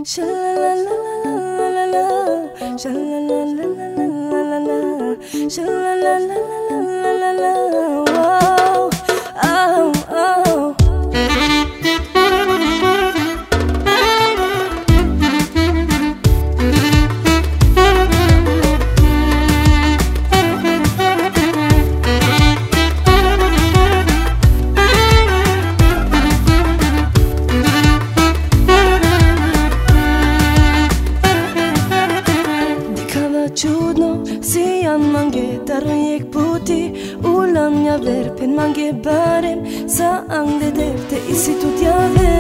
Чудно си ан манге тарек пути улам я ver pen mange barem sa angde devte isi tutjave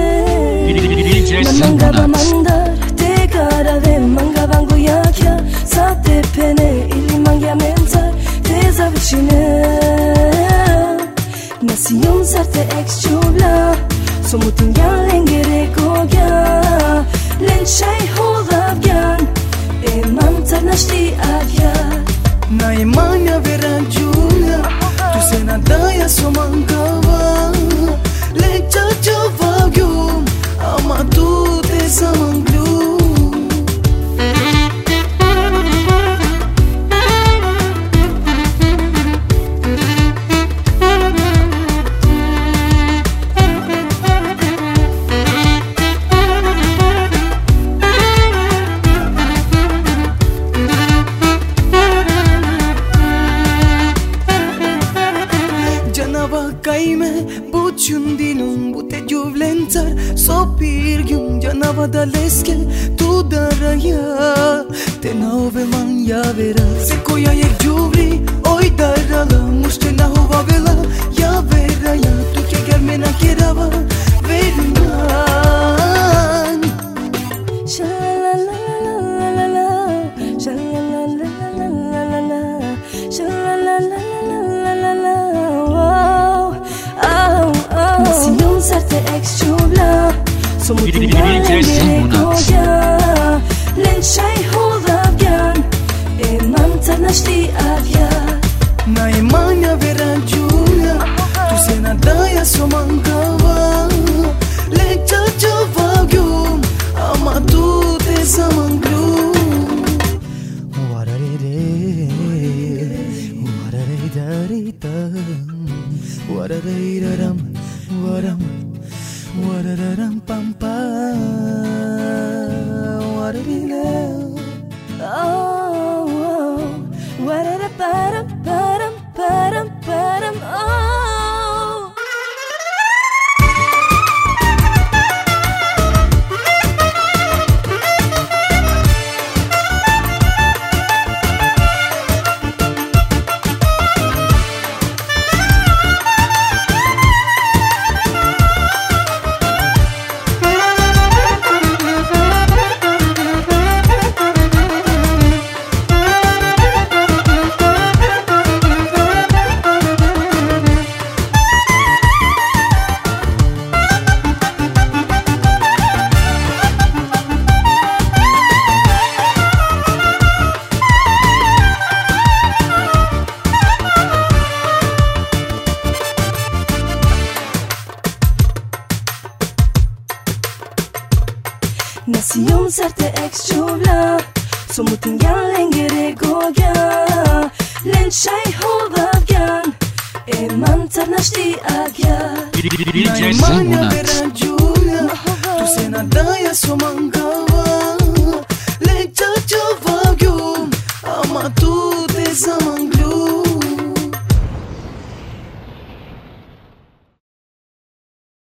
manga mandar te cara de manga vangu yakya sa te pene ili mangya mentar te zavicine nasiyon sarte ex chubla somutin gan lengere kogya len shay hodavgan mantar nashti agya na imanya vera juna tu sena daya somangava le chacho vagyu ama tu te samanglu Caime buciun dilun bute juvlentar sopirgyum janava daleske tu daraya te nove man ya vera se koya ek juvli oi darala muste na hova vela ya vera ya tu ke garme na kerava veruman shalalala shalalala shalalala nasiyon sarte ex chubla somutin gan lengere kogya len shay hodavgan mantar nashti agya na imanya vera juna tu sena daya somangava le chacho vagyu ama tu te samanglu Warararam, wararam pam pam, wararila. Oh, wararaparam, param, param, param, oh. Nasiyon sarte ex chubla somutin gan lengere kogya len shay hodavgan mantar nashti agya na imanya vera juna